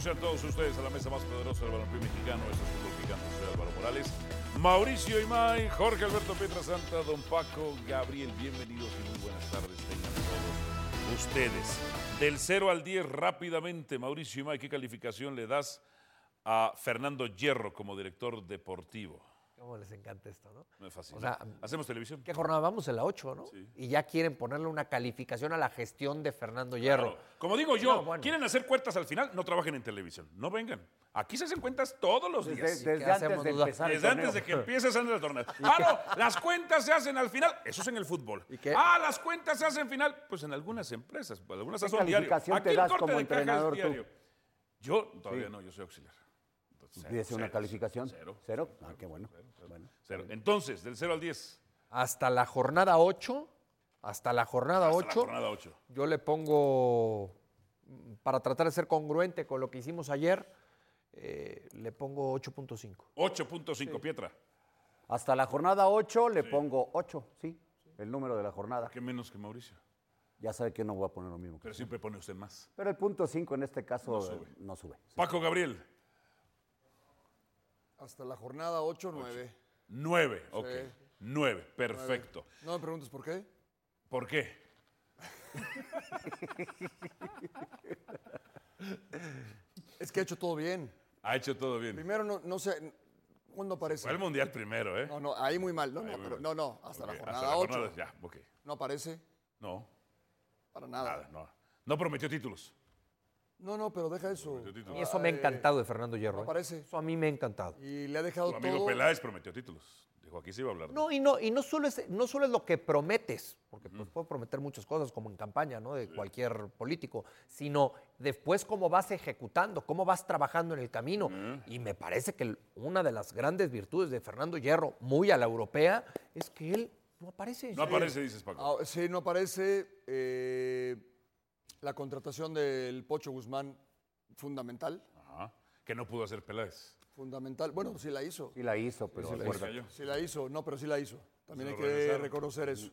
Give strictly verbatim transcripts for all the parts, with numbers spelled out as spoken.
a todos ustedes a la mesa más poderosa del balompié mexicano. Esto es Fútbol Picante, soy Álvaro Morales, Mauricio Imay, Jorge Alberto Pietrasanta, don Paco, Gabriel. Bienvenidos y muy buenas tardes tengan todos ustedes. Del cero al diez, rápidamente, Mauricio Imay, ¿qué calificación le das a Fernando Hierro como director deportivo? Cómo les encanta esto, ¿no? Me fascina. O sea, hacemos televisión. ¿Qué jornada vamos? En la ocho, ¿no? Sí. Y ya quieren ponerle una calificación a la gestión de Fernando Hierro. Claro. Como digo yo, No, bueno. quieren hacer cuentas al final, no trabajen en televisión. No vengan. Aquí se hacen cuentas todos los días. Desde, desde ¿Qué antes hacemos, de duda? empezar Desde el antes de torneo. que empieces a hacer el torneo. Ah, no, las cuentas se hacen al final. Eso es en el fútbol. ¿Y qué? Ah, las cuentas se hacen al final. Pues en algunas empresas, pues algunas ¿Qué son diario. calificación Aquí te el das corte como de caja es entrenador tú? diario. Yo todavía Sí. no, yo soy auxiliar. Entonces, ¿Pides cero, una cero, calificación? Cero. ¿Cero? Ah, qué bueno. Cero, cero, Bueno. cero. Entonces, del cero al diez. Hasta la jornada ocho, hasta la jornada Hasta la ocho, jornada ocho. yo le pongo, para tratar de ser congruente con lo que hicimos ayer, eh, le pongo ocho punto cinco. ocho punto cinco, Pietra. Hasta la jornada ocho le pongo ocho, sí, el número de la jornada. ¿Qué menos que Mauricio? Ya sabe que no voy a poner lo mismo. que Pero usted. siempre pone usted más. Pero el punto cinco en este caso No no sube. sube. No sube sí. Paco Gabriel, Hasta la jornada ocho, nueve. nueve. Ok, Sí. nueve. Perfecto. No me preguntes por qué. ¿Por qué? Es que ha hecho todo bien. Ha hecho todo bien. Primero, no, no sé, ¿cuándo aparece? Fue el mundial primero, ¿eh? No, no, ahí muy mal. No, Ahí no, muy pero mal. no, no, hasta Ok, la jornada hasta la ocho. jornada, ya, ok. No aparece No, para nada. nada, no. No prometió títulos. No, no, pero deja eso. Prometió títulos. Y eso me ha Eh, encantado de Fernando Hierro. no ¿eh? aparece. Eso a mí me ha encantado. Y le ha dejado Tu amigo todo. Peláez prometió títulos. Dijo, aquí se iba a hablar. de- No, y no, y no solo es, no solo es lo que prometes, porque pues, puedes prometer muchas cosas como en campaña, ¿no? De cualquier político, sino después cómo vas ejecutando, cómo vas trabajando en el camino. Y me parece que el- una de las grandes virtudes de Fernando Hierro, muy a la europea, es que él no aparece. No aparece, dices, Paco. Ah, sí, no aparece. eh, la contratación del Pocho Guzmán, fundamental. Ajá. Que no pudo hacer Peláez. Fundamental. Bueno, sí la hizo. Sí la hizo, pero Sí la acuérdate. hizo. Sí la hizo. No, pero sí la hizo. También Se hay lo que regresaron. reconocer eso.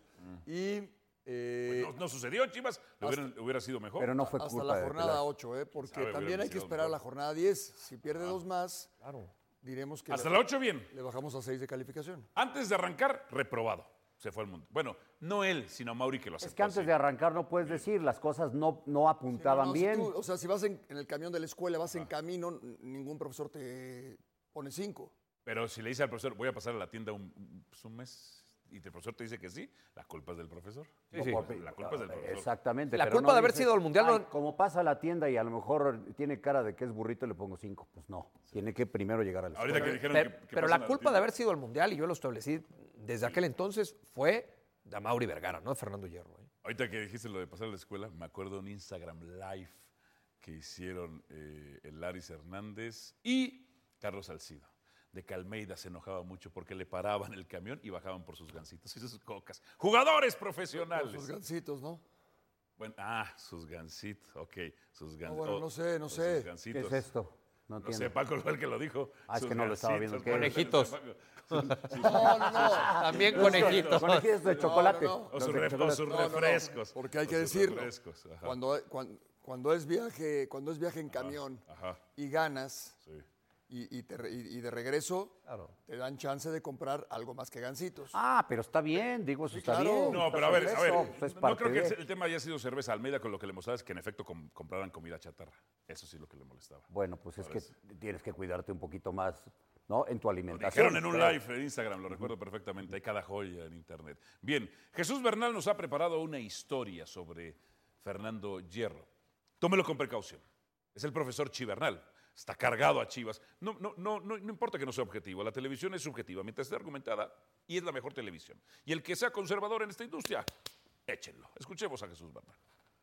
Y eh, Pues no, no sucedió, Chivas. Le hubieran- hubiera sido mejor. Pero no fue hasta culpa la de jornada Peláez. ocho, ¿eh? Porque Sabe, también hubiera hay que sido esperar mejor. la jornada diez. Si pierde dos más, Claro. diremos que Hasta le, la ocho, bien. le bajamos a seis de calificación. Antes de arrancar, reprobado. Se fue al mundo. Bueno, no él, sino Mauri que lo aceptó. Es que antes así. de arrancar no puedes decir, las cosas no, no apuntaban No, no, si bien. tú- o sea, si vas en, en el camión de la escuela, vas en camino, n- ningún profesor te pone cinco. Pero si le dice al profesor, voy a pasar a la tienda un, un- pues, un mes, y el profesor te dice que sí, la culpa es del profesor. Sí, sí. Por- La culpa es del profesor. Exactamente. La pero culpa no de haber dices, sido al Mundial no- "Ay, como pasa a la tienda y a lo mejor tiene cara de que es burrito, le pongo cinco. Pues no, tiene que primero llegar a la Ahorita escuela. que dijeron Pero, que, que pero pasen la a culpa de tienda. haber sido el Mundial, y yo lo establecí desde aquel entonces, fue de Mauri Vergara, no de Fernando Hierro. ¿eh? Ahorita que dijiste lo de pasar a la escuela, me acuerdo de un Instagram Live que hicieron eh, el Laris Hernández y Carlos Salcido. De que Almeida se enojaba mucho porque le paraban el camión y bajaban por sus gancitos y sus cocas. ¡Jugadores profesionales! Sus gancitos, ¿no? Bueno, ah, sus gancitos, ok. Sus gan- No, bueno, oh, no sé, no sus sé. ¿Qué gancitos. es esto? No No entiendo. sé, Paco fue el que lo dijo. Ah, es Sus que no lo estaba gancitos, viendo. ¿Qué? Conejitos. No, no, no. También conejitos. Conejitos de chocolate. no, no. O sus, Los de ref- o chocolate. sus No, no, no, refrescos. porque hay O que sus decirlo. refrescos, ajá. Cuando, cuando, cuando es viaje, cuando es viaje en camión Ajá, y ganas sí. y, y te re- y- y de regreso, Claro. te dan chance de comprar algo más que gancitos. Ah, pero está bien, digo, eso está claro. bien. No, está pero a ver, a ver, perfecto, pues es no parte creo que de- el, el tema haya sido cerveza Almeida, con lo que le mostraba es que en efecto com- compraran comida chatarra. Eso sí es lo que le molestaba. Bueno, pues es que Parece. tienes que cuidarte un poquito más, ¿no? En tu Lo alimentación. dijeron en un Pero- live en Instagram, lo recuerdo perfectamente, hay cada joya en internet. Bien, Jesús Bernal nos ha preparado una historia sobre Fernando Hierro. Tómelo con precaución. Es el profesor Chivernal. Está cargado a Chivas. No, no, no, no, no importa que no sea objetivo. La televisión es subjetiva mientras esté argumentada y es la mejor televisión. Y el que sea conservador en esta industria, échenlo. Escuchemos a Jesús Bernal.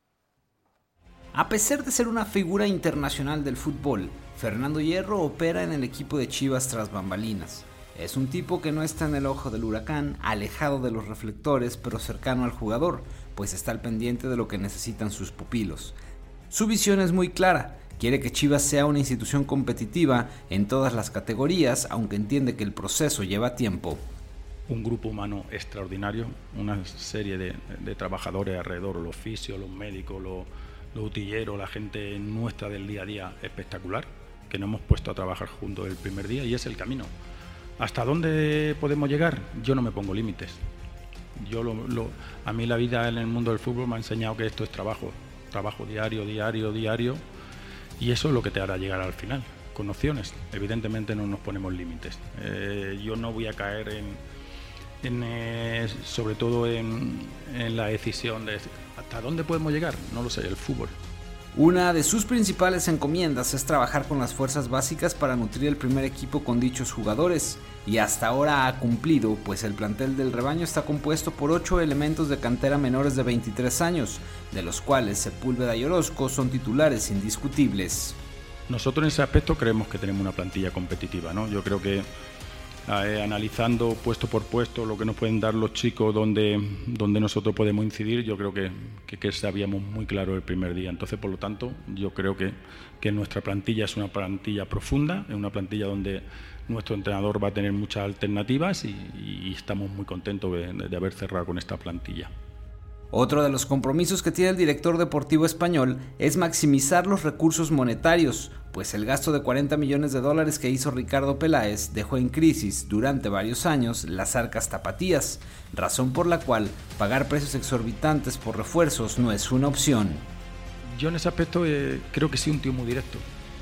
A pesar de ser una figura internacional del fútbol, Fernando Hierro opera en el equipo de Chivas tras bambalinas. Es un tipo que no está en el ojo del huracán, alejado de los reflectores, pero cercano al jugador, pues está al pendiente de lo que necesitan sus pupilos. Su visión es muy clara, quiere que Chivas sea una institución competitiva en todas las categorías, aunque entiende que el proceso lleva tiempo. Un grupo humano extraordinario, una serie de, de trabajadores alrededor, los fisios, los médicos, los, los utilleros, la gente nuestra del día a día espectacular, que nos hemos puesto a trabajar juntos el primer día y es el camino. ¿Hasta dónde podemos llegar? Yo no me pongo límites. Yo lo, lo, a mí la vida en el mundo del fútbol me ha enseñado que esto es trabajo, trabajo diario, diario, diario, y eso es lo que te hará llegar al final, con opciones. Evidentemente no nos ponemos límites. Eh, yo no voy a caer en, en eh, sobre todo en, en la decisión de ¿hasta dónde podemos llegar? No lo sé, el fútbol. Una de sus principales encomiendas es trabajar con las fuerzas básicas para nutrir el primer equipo con dichos jugadores, y hasta ahora ha cumplido, pues el plantel del rebaño está compuesto por ocho elementos de cantera menores de veintitrés años, de los cuales Sepúlveda y Orozco son titulares indiscutibles. Nosotros en ese aspecto creemos que tenemos una plantilla competitiva, ¿no? Yo creo que eh, analizando puesto por puesto lo que nos pueden dar los chicos, donde, donde nosotros podemos incidir, yo creo que, que, que sabíamos muy claro el primer día. Entonces, por lo tanto, yo creo que, que nuestra plantilla es una plantilla profunda, es una plantilla donde nuestro entrenador va a tener muchas alternativas y, y estamos muy contentos de, de haber cerrado con esta plantilla. Otro de los compromisos que tiene el director deportivo español es maximizar los recursos monetarios, pues el gasto de cuarenta millones de dólares que hizo Ricardo Peláez dejó en crisis durante varios años las arcas tapatías, razón por la cual pagar precios exorbitantes por refuerzos no es una opción. Yo en ese aspecto eh, creo que he sido un tío muy directo.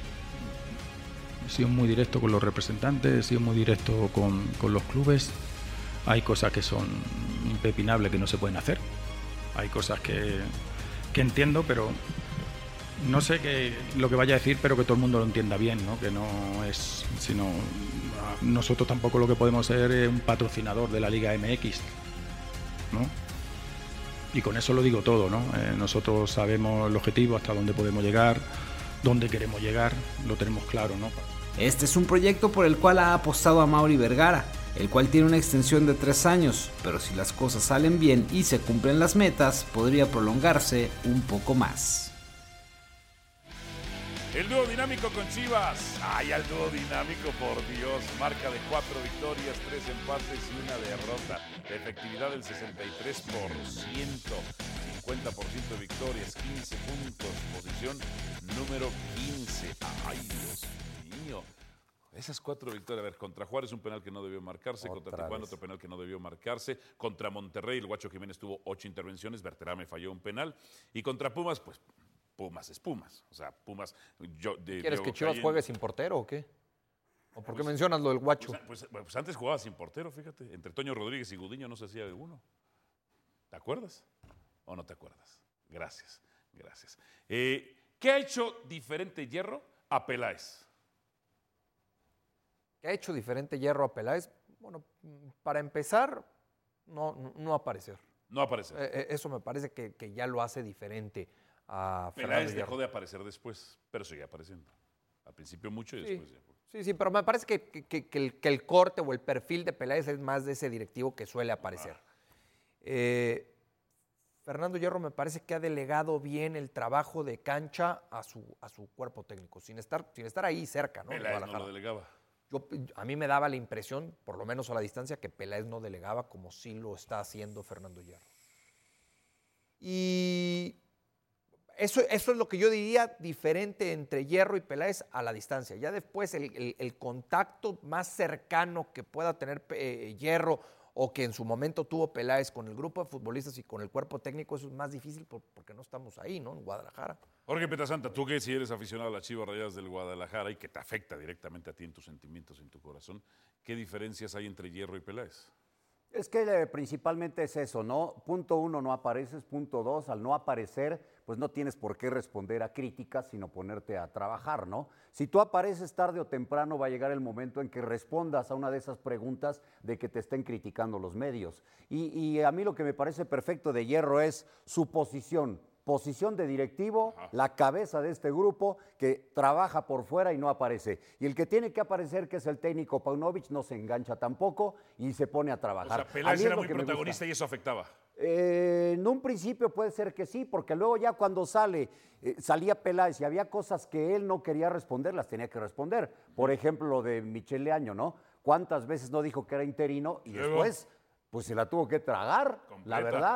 He sido muy directo con los representantes, he sido muy directo con, con los clubes. Hay cosas que son impepinables que no se pueden hacer. Hay cosas que, que entiendo, pero no sé qué, lo que vaya a decir, pero que todo el mundo lo entienda bien, ¿no? Que no es, sino nosotros tampoco lo que podemos ser es un patrocinador de la Liga M X, ¿no? Y con eso lo digo todo, ¿no? Eh, nosotros sabemos el objetivo, hasta dónde podemos llegar, dónde queremos llegar, lo tenemos claro, ¿no? Este es un proyecto por el cual ha apostado Amaury Vergara, el cual tiene una extensión de tres años, pero si las cosas salen bien y se cumplen las metas, podría prolongarse un poco más. El dúo dinámico con Chivas. ¡Ay, al dúo dinámico, por Dios! Marca de cuatro victorias, tres empates y una derrota. Efectividad del sesenta y tres por ciento. cincuenta por ciento de victorias, quince puntos. Posición número quince. ¡Ay, Dios mío! Esas cuatro victorias, a ver, contra Juárez un penal que no debió marcarse, Otra contra Tijuana vez. otro penal que no debió marcarse, contra Monterrey el Guacho Jiménez tuvo ocho intervenciones, Berterame falló un penal, y contra Pumas, pues Pumas es Pumas, o sea, Pumas... Yo, de, ¿Quieres yo que Chivas en... juegue sin portero o qué? ¿O por qué pues, mencionas lo del Guacho? Pues, pues, pues antes jugaba sin portero, fíjate, entre Toño Rodríguez y Gudiño no se hacía de uno. ¿Te acuerdas? ¿O no te acuerdas? Gracias, gracias. Eh, ¿Qué ha hecho diferente Hierro a Peláez? ¿Qué ha hecho diferente Hierro a Peláez? Bueno, para empezar, no, no aparecer. No aparecer. Eh, eso me parece que, que ya lo hace diferente a Fernando Peláez Hierro. dejó de aparecer después, pero sigue apareciendo. Al principio mucho y sí, después ya. Sí, sí, pero me parece que, que, que, el, que el corte o el perfil de Peláez es más de ese directivo que suele aparecer. Ah. Eh, Fernando Hierro me parece que ha delegado bien el trabajo de cancha a su, a su cuerpo técnico, sin estar, sin estar ahí cerca, ¿no? Peláez no lo delegaba. Yo, a mí me daba la impresión, por lo menos a la distancia, que Peláez no delegaba como sí lo está haciendo Fernando Hierro. Y eso, eso es lo que yo diría diferente entre Hierro y Peláez a la distancia. Ya después el, el, el contacto más cercano que pueda tener eh, Hierro o que en su momento tuvo Peláez con el grupo de futbolistas y con el cuerpo técnico, eso es más difícil por, porque no estamos ahí, ¿no? En Guadalajara. Jorge Pietrasanta, tú que si eres aficionado a las Chivas Rayadas del Guadalajara y que te afecta directamente a ti en tus sentimientos, en tu corazón, ¿qué diferencias hay entre Hierro y Peláez? Es que eh, principalmente es eso, ¿no? Punto uno, no apareces. Punto dos, al no aparecer, pues no tienes por qué responder a críticas, sino ponerte a trabajar, ¿no? Si tú apareces tarde o temprano, va a llegar el momento en que respondas a una de esas preguntas de que te estén criticando los medios. Y, y a mí lo que me parece perfecto de Hierro es su posición. Posición de directivo, Ajá. la cabeza de este grupo que trabaja por fuera y no aparece. Y el que tiene que aparecer, que es el técnico Paunovic, no se engancha tampoco y se pone a trabajar. O sea, Peláez era muy protagonista y eso afectaba. Eh, en un principio puede ser que sí, porque luego ya cuando sale, eh, salía Peláez y había cosas que él no quería responder, las tenía que responder. Por ejemplo, lo de Michel Leaño, ¿no? ¿Cuántas veces no dijo que era interino y luego, después, pues se la tuvo que tragar, completa. La verdad.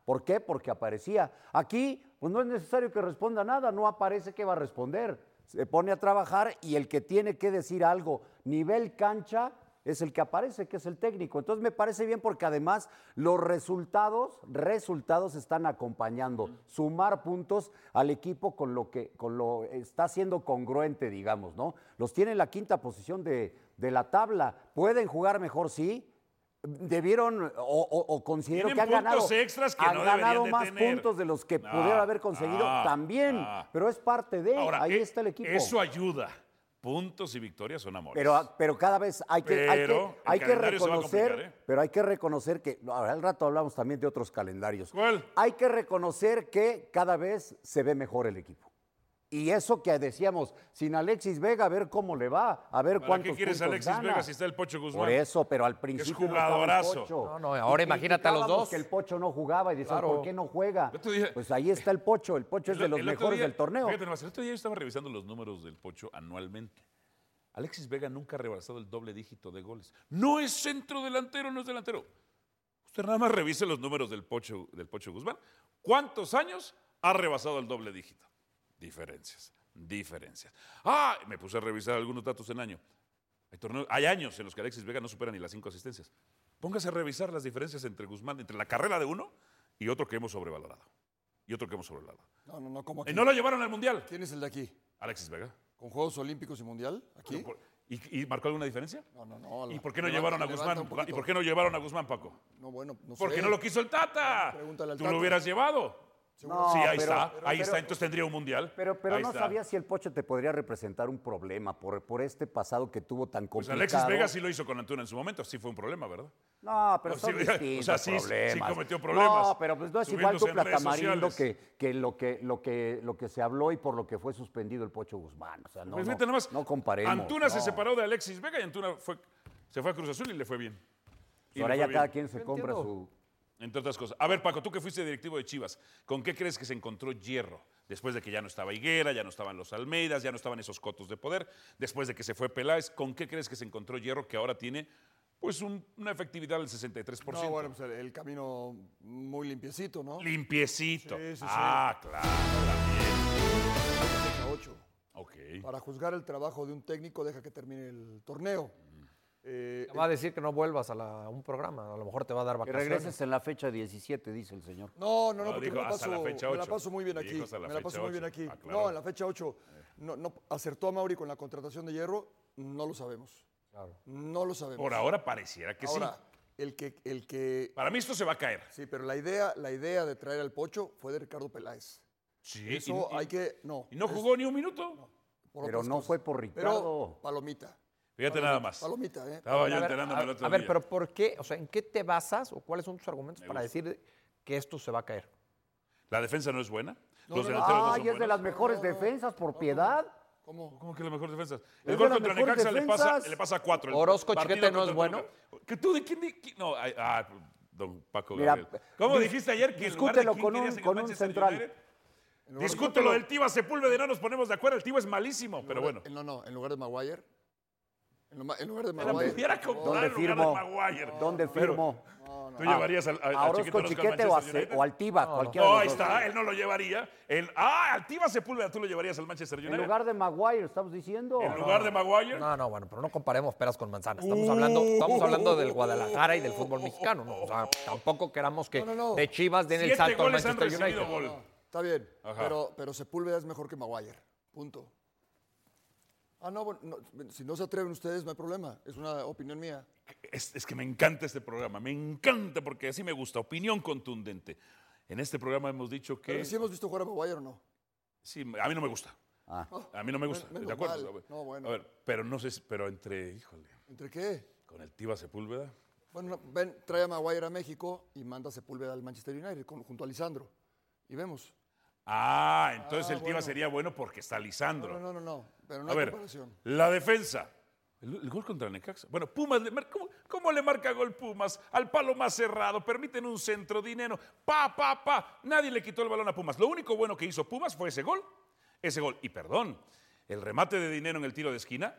¿Por qué? Porque aparecía. Aquí, pues no es necesario que responda nada, no aparece que va a responder. Se pone a trabajar y el que tiene que decir algo nivel cancha es el que aparece, que es el técnico. Entonces me parece bien porque además los resultados, resultados están acompañando, sumar puntos al equipo con lo que con lo está siendo congruente, digamos, ¿no? Los tiene en la quinta posición de, de la tabla. ¿Pueden jugar mejor? Sí. Debieron o, o, o considero que han ganado, extras que han no ganado de más tener. puntos de los que No, pudieron haber conseguido no, también, no. pero es parte de, Ahora, ahí eh, está el equipo. Eso ayuda. Puntos y victorias son amores. Pero, pero cada vez hay que, hay Pero que, hay el que calendario se va a reconocer, complicar, ¿eh? pero hay que reconocer que, no, ahora al rato hablamos también de otros calendarios. ¿Cuál? Hay que reconocer que cada vez se ve mejor el equipo. Y eso que decíamos, sin Alexis Vega, a ver cómo le va, a ver ¿Para cuántos qué quieres a puntos Alexis gana. Vega si está el Pocho Guzmán? Por eso, pero al principio no estaba el jugadorazo. Pocho. No, no, ahora Y imagínate a los criticábamos dos. que el Pocho no jugaba y decían, Claro. ¿por qué no juega? El otro día- Pues ahí está el Pocho, el Pocho es El- de los el otro mejores día- del torneo. Fíjate nomás, el otro día yo estaba revisando los números del Pocho anualmente. Alexis Vega nunca ha rebasado el doble dígito de goles. No es centro delantero, no es delantero. Usted nada más revise los números del Pocho, del Pocho Guzmán. ¿Cuántos años ha rebasado el doble dígito? Diferencias, diferencias. Ah, me puse a revisar algunos datos en año. Hay, torneos, hay años en los que Alexis Vega no supera ni las cinco asistencias. Póngase a revisar las diferencias entre Guzmán, entre la carrera de uno y otro que hemos sobrevalorado. Y otro que hemos sobrevalorado. No, no, no, ¿cómo aquí? Y no lo llevaron al Mundial. ¿Quién es el de aquí? Alexis Vega. ¿Con Juegos Olímpicos y Mundial? ¿Aquí? Por- ¿Y, y marcó alguna diferencia? No, no, no. ¿Y por qué no levanta- llevaron a levanta Guzmán? un poquito. ¿Y por qué no llevaron a Guzmán, Paco? No, bueno, no sé. Porque no lo quiso el Tata. Pregúntale al Tú Tata. lo hubieras llevado. No, sí, ahí pero- está, pero- ahí pero- está, entonces tendría un mundial. Pero, pero Ahí no está. sabía si el Pocho te podría representar un problema por, por este pasado que tuvo tan Pues complicado. Alexis Vega sí lo hizo con Antuna en su momento, sí fue un problema, ¿verdad? No, pero No, son sí, distintos o sea, sí- sí problemas. cometió problemas, No, pero pues no es igual subiéndose en dupla redes Tamarindo sociales. que, que, lo que, lo, que, lo que se habló y por lo que fue suspendido el Pocho Guzmán. O sea, no, Pues no, fíjate nomás, no comparemos. Antuna se no. separó de Alexis Vega y Antuna fue, se fue a Cruz Azul y le fue bien. Y Ahora le ya fue cada bien, quien se Yo compra entiendo. su... entre otras cosas. A ver, Paco, tú que fuiste directivo de Chivas, ¿con qué crees que se encontró Hierro? Después de que ya no estaba Higuera, ya no estaban los Almeidas, ya no estaban esos cotos de poder, después de que se fue Peláez, ¿con qué crees que se encontró Hierro que ahora tiene pues un- una efectividad del sesenta y tres por ciento? No, bueno, pues el, el camino muy limpiecito, ¿no? Limpiecito. Sí, sí, sí. Ah, claro, Fecha ocho. también. Ok. Para juzgar el trabajo de un técnico, deja que termine el torneo. Eh, Te va a decir que no vuelvas a, la- a un programa, a lo mejor te va a dar Que vacaciones. regreses en la fecha diecisiete, dice el señor. No, no, no, No, porque dijo me la, hasta paso, la fecha me la ocho. paso muy bien aquí. Dijo hasta la me la fecha paso muy bien ocho. aquí. Ah, claro. No, en la fecha ocho. No, no, ¿acertó a Mauri con la contratación de Hierro? No lo sabemos. Claro. No lo sabemos. Por ahora pareciera que Ahora, sí. el que, el que. Para mí esto se va a caer. Sí, pero la idea, la idea de traer al Pocho fue de Ricardo Peláez. Sí. Eso y, hay que. No. y no es jugó ni un minuto. por Pero otras no cosas. fue por Pero, Ricardo. palomita. Fíjate nada más. Palomita, ¿eh? Estaba yo A ver, enterándome el a- otro a ver, día. pero ¿por qué? O sea, ¿en qué te basas o cuáles son tus argumentos Me para gusta. decir que esto se va a caer? ¿La defensa no es buena? No, Los no, no. delanteros no Ah, son y es de buenos. las mejores No, no, no. defensas, por piedad. ¿Cómo? ¿Cómo que la mejor defensa? Es El de gol las contra mejores Necaxa le pasa, defensas. le pasa a cuatro. El Orozco partido Chiquete no contra es bueno. Toluca. ¿Que tú de quién? di- qui- No, ay, ah, don Paco Mira, Gabriel. ¿Cómo dis- dijiste ayer que en lugar de discútelo quién con un- querías en el con un Manchester central. United? En lugar de- Discútelo del Tiva Sepúlveda, no nos ponemos de acuerdo. El Tiva es malísimo, pero bueno. En- No, no, en lugar de Maguire. En, lo ma- en lugar de Me la Maguire. pudiera comprar ¿Dónde en lugar de firmo? Maguire. ¿Dónde Pero firmo? ¿Tú llevarías al, a, ¿A a Orozco Chiquete Orozco al Chiquete o, a Manchester Ce- United? o al Tiva? No, cualquiera No, de ahí los dos. está, él no lo llevaría. El, ah, al Tiva Sepúlveda tú lo llevarías al Manchester United. En lugar de Maguire, estamos diciendo. En lugar de Maguire. No, no, bueno, pero no comparemos peras con manzanas. Estamos hablando, estamos hablando del Guadalajara y del fútbol mexicano, ¿no? O sea, tampoco queramos que No, no, no. de Chivas den el Siete salto al goles han Manchester recibido United. gol. Está bien, Ajá. pero, pero Sepúlveda es mejor que Maguire. Punto. Ah, no, bueno, no, si no se atreven ustedes, no hay problema. Es una opinión mía. Es, es que me encanta este programa, me encanta porque así me gusta, opinión contundente. En este programa hemos dicho que... Pero ¿sí hemos visto jugar a Maguire o no? Sí, a mí no me gusta. Ah. A mí no me gusta, menos ¿de acuerdo? mal. A ver, No, bueno. A ver, pero no sé, si- pero entre, híjole, ¿Entre qué? con el Tiva Sepúlveda. Bueno, no, ven, trae a Maguire a México y manda a Sepúlveda al Manchester United con- junto a Lisandro. Y vemos. Ah, entonces Ah, el Tiva bueno. sería bueno porque está Lisandro. No, no, no, no, pero no A hay ver, comparación. la defensa. El, el gol contra el Necaxa. Bueno, Pumas, le mar- ¿cómo, cómo le marca gol Pumas? Al palo más cerrado, permiten un centro, dinero, pa, pa, pa. Nadie le quitó el balón a Pumas. Lo único bueno que hizo Pumas fue ese gol. Ese gol. Y perdón, el remate de dinero en el tiro de esquina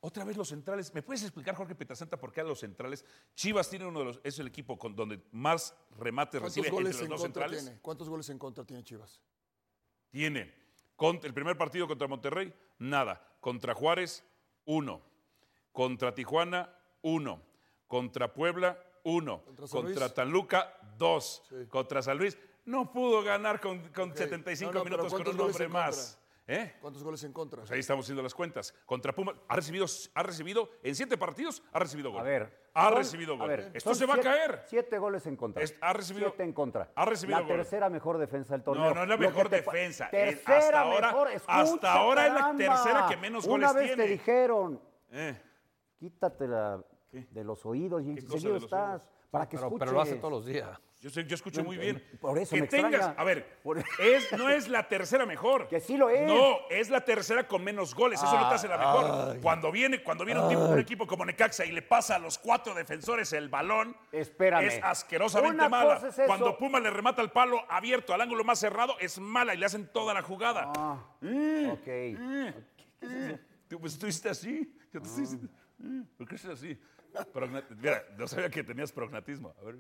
Otra vez los centrales. ¿Me puedes explicar, Jorge Pietrasanta, por qué a los centrales? Chivas tiene uno de los, es el equipo con, donde más remates ¿Cuántos recibe goles entre en los dos contra centrales. tiene? ¿Cuántos goles en contra tiene Chivas? Tiene contra, el primer partido contra Monterrey, nada. Contra Juárez, uno. Contra Tijuana, uno. Contra Puebla, uno. ¿Contra San Luis? Contra Toluca, dos. Sí. Contra San Luis, no pudo ganar con, con Ok. setenta y cinco No, no, pero minutos con ¿cuántos un goles hombre en más. ¿Eh? ¿Cuántos goles en contra? Pues ahí estamos haciendo las cuentas. Contra Pumas, ha recibido, ha recibido, en siete partidos, ha recibido gol. A ver. Ha son- recibido a gol. ver, Esto son se va siete- a caer. Siete goles en contra. Es- ha recibido- Siete en contra. ha recibido La gol. tercera mejor defensa del torneo. No, no es la Lo que mejor te pa- defensa. Es- Tercera hasta ahora- mejor. hasta Escucha, ahora es la caramba. tercera que menos Una goles vez tiene. te dijeron, Eh, quítatela ¿Qué? de los oídos y ¿Qué cosa seguido de los estás. oídos? Para que Pero, escuches. pero lo hace todos los días. yo, sé- yo escucho No, muy bien. por eso que me tengas, extraña. a ver, Por- es, no es la tercera mejor. Que sí lo es. No, es la tercera con menos goles. Eso no te hace la mejor. Cuando viene, cuando viene un, tipo- un equipo como Necaxa y le pasa a los cuatro defensores el balón, Espérame. es asquerosamente Una mala. cosa es eso. Cuando Puma le remata el palo abierto al ángulo más cerrado, es mala y le hacen toda la jugada. Ah, ok. Tú, pues tú hiciste así. Yo te estoy diciendo, "Mm, ¿por qué haces así? Progna- Mira, no sabía que tenías prognatismo. A ver.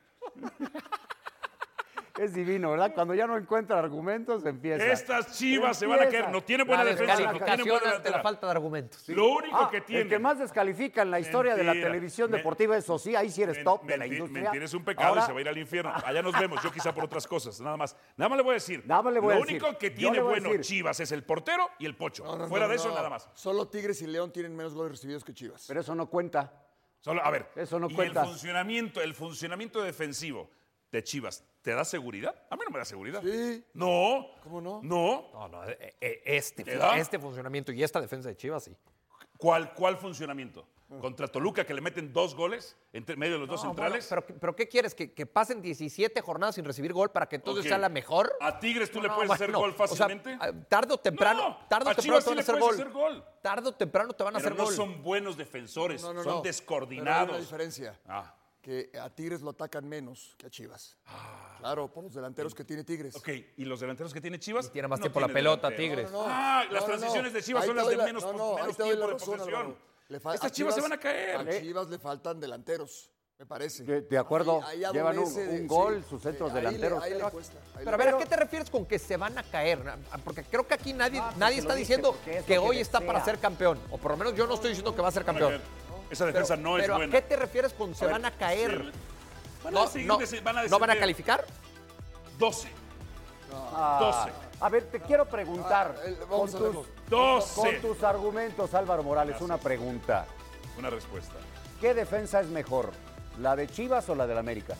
Es divino, ¿verdad? Cuando ya no encuentra argumentos, empieza. Estas Chivas se van a Empieza. caer. No tienen buena La defensa, no tienen descalificación buena ante la delantera. falta de argumentos. Lo único Ah, que el tienen. que más descalifica en la historia de la Mentira. televisión Men- deportiva, eso sí, ahí sí eres Men- top de la menti- industria. Mentir es un pecado Ahora, y se va a ir al infierno. Allá nos vemos, yo quizá por otras cosas, nada más. Nada más le voy a decir. Nada más le voy a Lo decir. único que Yo tiene le voy a bueno decir. Chivas es el portero y el pocho. No, no, Fuera no, de eso, no. nada más. Solo Tigres y León tienen menos goles recibidos que Chivas. Pero eso no cuenta. Solo, a ver, Eso no y cuenta. el funcionamiento, el funcionamiento defensivo de Chivas, ¿te da seguridad? A mí no me da seguridad. Sí. No. ¿Cómo no? No. No, no, eh, eh, este, ¿Te da? este funcionamiento y esta defensa de Chivas, sí. ¿Cuál, cuál funcionamiento? Contra Toluca, que le meten dos goles entre medio de los dos No, centrales. bueno, pero, pero ¿qué quieres? ¿Que, que pasen diecisiete jornadas sin recibir gol para que entonces Ok. sea la mejor? ¿A Tigres tú No, le no, puedes hacer bueno, gol o sea, fácilmente? a- tarde o temprano, No, tarde o a temprano Chivas te sí van a le hacer puedes gol. hacer gol. Tarde o temprano te van a Pero hacer no gol. son buenos defensores, No, no, no. son Pero hay descoordinados. una diferencia. Ah, Que a Tigres lo atacan menos que a Chivas. Claro, por los delanteros que tiene Tigres. ok, ¿y los delanteros que tiene Chivas? Y tiene más No tiempo la tiene pelota, delantero. Tigres. No, no, Ah, no, las no, transiciones no. de Chivas Ahí son te las doy de la- menos, no, pos- no, ahí menos te doy la tiempo de razón, posesión. Álvaro. Le fa- Estas a Chivas se van a caer. A Chivas le faltan delanteros, me parece. De, de acuerdo, Ahí- ahí llevan un, adolece de- un gol, sí, sus sí, centros ahí le- delanteros. ahí le pero- cuesta, ahí Pero le a ver, ¿a cuesta. qué te refieres con que se van a caer? Porque creo que aquí nadie, Ah, nadie porque está lo dije, diciendo porque es que lo que hoy está desea. para ser campeón. O por lo menos yo no estoy diciendo que va a ser campeón. Esa defensa Pero, no es pero buena. ¿a qué te refieres con se A ver, van a caer? sí, Van No, a seguir no, des- van a ¿no van a descender. calificar? doce. Ah, doce. A ver, te quiero preguntar, Ah, el- con, vamos a tus, verlo. doce. con tus argumentos, Álvaro Morales, una pregunta. Una respuesta. ¿Qué defensa es mejor, la de Chivas o la del América?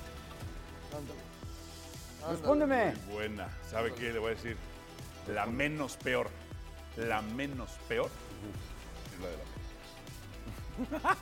Respóndeme. Muy buena. ¿Sabe qué le voy a decir? La menos peor. La menos peor es la de la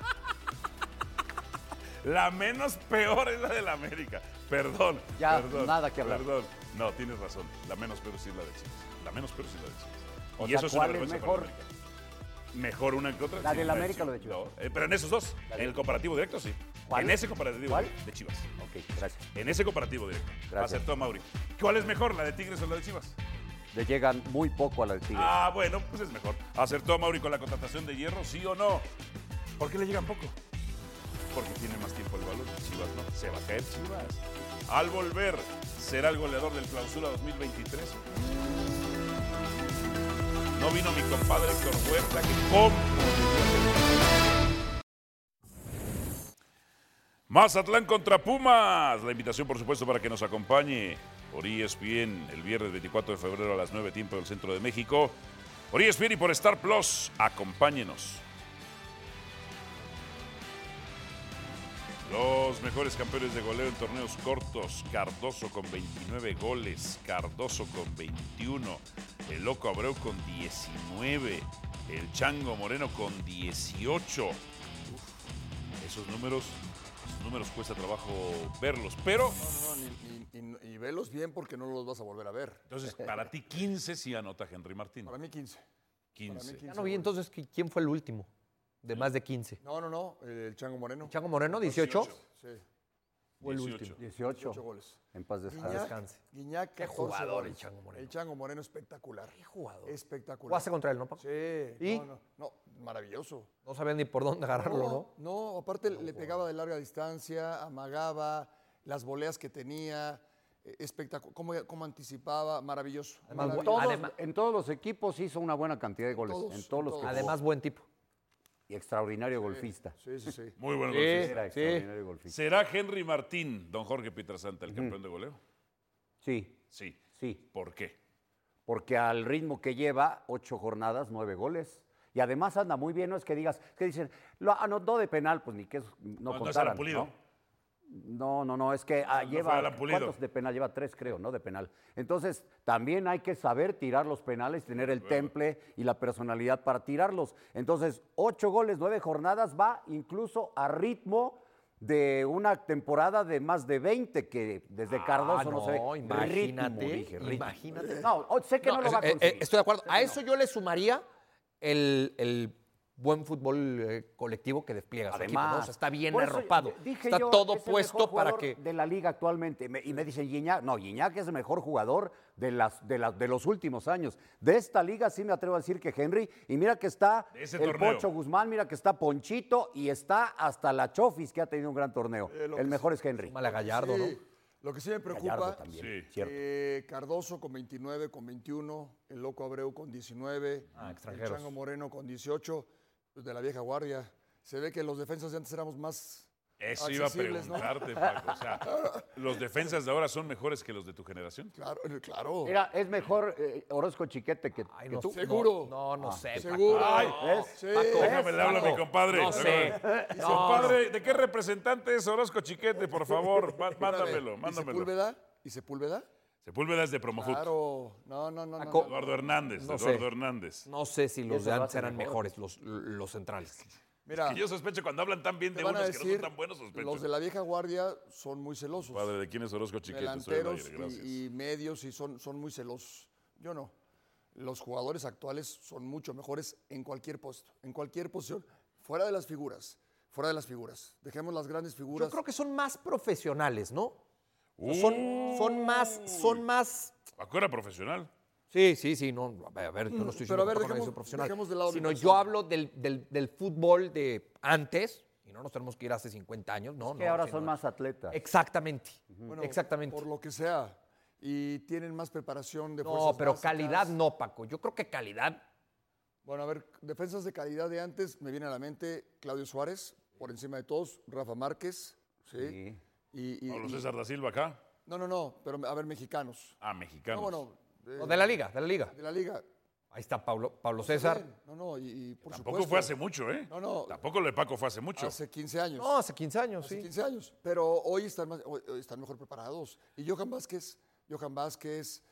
La menos peor es la del América. Perdón. Ya, perdón, nada que hablar. Perdón. No, tienes razón. La menos peor sí es la de Chivas. La menos peor sí es la de Chivas. O y sea, eso es ¿cuál una es vergüenza mejor? para el América. ¿Mejor una que otra? La Sí, del de América o la de Chivas. No, eh, pero en esos dos. En el comparativo directo, sí. ¿Cuál? En ese comparativo ¿Cuál? de Chivas. Ok, gracias. En ese comparativo directo. Gracias. Acertó Mauri. ¿Cuál es mejor, la de Tigres o la de Chivas? Le llegan muy poco a la de Tigres. Ah, bueno, pues es mejor. ¿Acertó Mauri con la contratación de Hierro, sí o no? ¿Por qué le llegan poco? Porque tiene más tiempo el balón. Chivas no. Se va a caer Chivas. Al volver, ¿será el goleador del Clausura dos mil veintitrés? No vino mi compadre Héctor Huerta, que cómo. Mazatlán contra Pumas. La invitación, por supuesto, para que nos acompañe por E S P N el viernes veinticuatro de febrero a las nueve, tiempo del centro de México. Por E S P N y por Star Plus, acompáñenos. Los mejores campeones de goleo en torneos cortos. Cardoso con veintinueve goles, Cardoso con veintiuno, el Loco Abreu con diecinueve, el Chango Moreno con dieciocho. Uf, esos números, esos números cuesta trabajo verlos, pero No, no, ni, ni- ni- y velos bien porque no los vas a volver a ver. entonces para ti quince sí anota Henry Martín. Para mí quince. quince. Ya no vi entonces qui- quién fue el último de más de quince. No, no, no, el Chango Moreno. Chango Moreno, dieciocho. Sí. Fue el dieciocho. último. dieciocho. dieciocho goles. En paz descanse. Guiñac, descanse. Guiñac, Qué catorce jugador goles. el Chango Moreno. El Chango Moreno espectacular. Qué jugador. Espectacular. Jugaste contra él, ¿no, Paco? Sí. ¿Y? No, no, no, maravilloso. No sabían ni por dónde agarrarlo, ¿no? No, aparte le pegaba de larga distancia, amagaba, las voleas que tenía, espectacular, cómo, cómo anticipaba, maravilloso. Además, maravilloso. Todos- Además- en todos los equipos hizo una buena cantidad de goles. todos, en todos en los que todos. jugó. Además, buen tipo. Y extraordinario golfista. Sí, sí, sí. Muy bueno. Sí. Era extraordinario golfista. ¿Será Henry Martín, don Jorge Pietrasanta, el campeón de goleo? Sí, Sí. sí. ¿Por qué? Porque al ritmo que lleva, ocho jornadas, nueve goles. Y además anda muy bien, no es que digas, que dicen, lo anotó de penal, pues ni que eso no, No, no es contaran, Alan Pulido. ¿no? No, no, no, es que ah, No fue lleva, Alan Pulido. ¿cuántos de penal? Lleva tres, creo, ¿no? De penal. Entonces, también hay que saber tirar los penales, tener el temple y la personalidad para tirarlos. Entonces, ocho goles, nueve jornadas, va incluso a ritmo de una temporada de más de veinte, que desde Cardoso no, no, se ve. imagínate, Ritmo, dije, ritmo. imagínate. No, o- sé que no, No, lo va a eh, eh, conseguir. estoy de acuerdo. A eso yo le sumaría el, el buen fútbol eh, colectivo que despliega su equipo, ¿no? O sea, está bien por eso arropado. dije Está yo, todo es el puesto mejor para jugador que... de la liga actualmente. Me- y me dicen Gignac, no, Gignac es el mejor jugador de, las, de, las- de los últimos años. De esta liga sí me atrevo a decir que Henry, y mira que está De ese el torneo. Pocho Guzmán, mira que está Ponchito y está hasta la Chofis, que ha tenido un gran torneo. Eh, lo el que mejor es Henry. Súmale a Gallardo, Sí, ¿no? Lo que sí me Gallardo preocupa, también, Sí. cierto. eh, Cardoso con veintinueve, con veintiuno, el Loco Abreu con diecinueve, Ah, el extranjeros. Chango Moreno con dieciocho, pues, de la vieja guardia. Se ve que los defensas de antes éramos más Eso iba a accesibles, ¿no? preguntarte, Paco. O sea, ¿los defensas de ahora son mejores que los de tu generación? Claro, eh, claro. Mira, es mejor eh, Orozco Chiquete que, Ay, que no, tú. Seguro. No, no, sé, Paco. Seguro. Ay, ¿Ves? Sí. Déjame le hablo a mi Paco, compadre. no sé. No, Compadre, ¿de qué representante es Orozco Chiquete? Por favor, má- mándamelo, ¿Y mándamelo. Sepúlveda? ¿Y Sepúlveda? Sepúlveda es de Promofoot. Claro. No, no, no. no, Paco. no. Eduardo Hernández, No Eduardo sé. Hernández. No sé si los Eso de lo antes hace eran mejor. mejores, los, los centrales. Mira, Que yo sospecho cuando hablan tan bien te de van a unos que no decir, son tan buenos, sospecho. los de la vieja guardia son muy celosos. Padre, ¿de quién es Orozco Chiquete? Soy al Delanteros aire, gracias. y, y medios y son, son muy celosos. Yo no. Los jugadores actuales son mucho mejores en cualquier puesto, en cualquier posición, fuera de las figuras, fuera de las figuras. Dejemos las grandes figuras. Yo creo que son más profesionales, ¿no? Uh, Son, son más, son más... Paco era profesional. Sí, sí, sí, no, a ver, a ver, yo no estoy Pero diciendo a ver, que Paco no dejemos- es profesional, dejemos de lado mi sino persona. yo hablo del, del, del fútbol de antes, y no nos tenemos que ir hace cincuenta años, ¿no? Que no, ahora sino- son más atletas. Exactamente, Bueno, exactamente. Por lo que sea. Y tienen más preparación de No, fuerzas pero básicas. calidad no, Paco. Yo creo que calidad, Bueno, a ver, defensas de calidad de antes, me viene a la mente Claudio Suárez, por encima de todos, Rafa Márquez, ¿sí? Sí. Y, y- Pablo y- César da Silva acá. no, no, no, pero a ver, mexicanos. Ah, mexicanos. No, bueno, eh, no, de la liga, de la liga. de la liga. Ahí está Pablo, Pablo César. Bien, No, no, y, y por Tampoco supuesto. fue hace mucho, ¿eh? No, no. Tampoco lo de Paco fue hace mucho. Hace quince años. No, hace quince años, hace sí. quince años. Pero hoy están, más- hoy- hoy están mejor preparados. Y Johan Vázquez, Johan Vázquez,